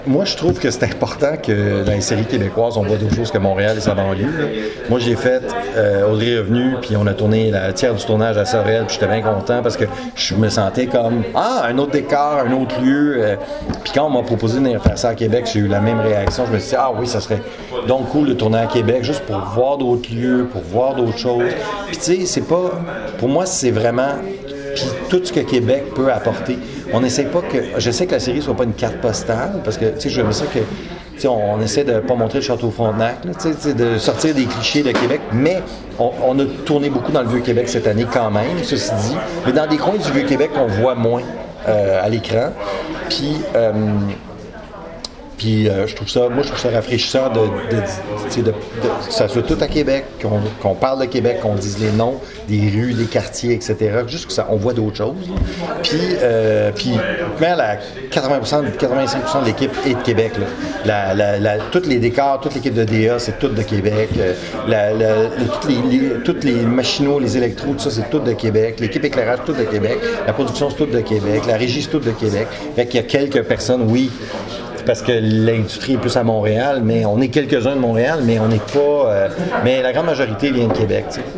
Moi, je trouve que c'est important que dans les séries québécoises, on voit d'autres choses que Montréal et sa banlieue. Là. Moi, j'ai fait Audrey est revenue, puis on a tourné la tiers du tournage à Sorel, puis j'étais bien content parce que je me sentais comme un autre décor, un autre lieu. Puis quand on m'a proposé de venir faire ça à Québec, j'ai eu la même réaction. Je me suis dit, oui, ça serait donc cool de tourner à Québec, juste pour voir d'autres lieux, pour voir d'autres choses. Puis tu sais, c'est pas. Pour moi, c'est vraiment. Puis tout ce que Québec peut apporter. On n'essaie pas que. Je sais que la série soit pas une carte postale, parce que, tu sais, je sais que. On essaie de ne pas montrer le Château Frontenac, là, de sortir des clichés de Québec, mais on a tourné beaucoup dans le Vieux-Québec cette année quand même, ceci dit. Mais dans des coins du Vieux-Québec, on voit moins à l'écran. Puis je trouve ça rafraîchissant que ça soit tout à Québec, qu'on parle de Québec, qu'on dise les noms des rues, des quartiers, etc. Juste qu'on voit d'autres choses. Puis même à 80%, 85% de l'équipe est de Québec. Là. Tous les décors, toute l'équipe de DA, c'est tout de Québec. Toutes les machinaux, les électros, tout ça, c'est tout de Québec. L'équipe éclairage, tout de Québec. La production, c'est tout de Québec. La régie, c'est tout de Québec. Fait qu'il y a quelques personnes, oui, parce que l'industrie est plus à Montréal, mais on est quelques-uns de Montréal, mais on n'est pas. Mais la grande majorité vient de Québec. T'sais.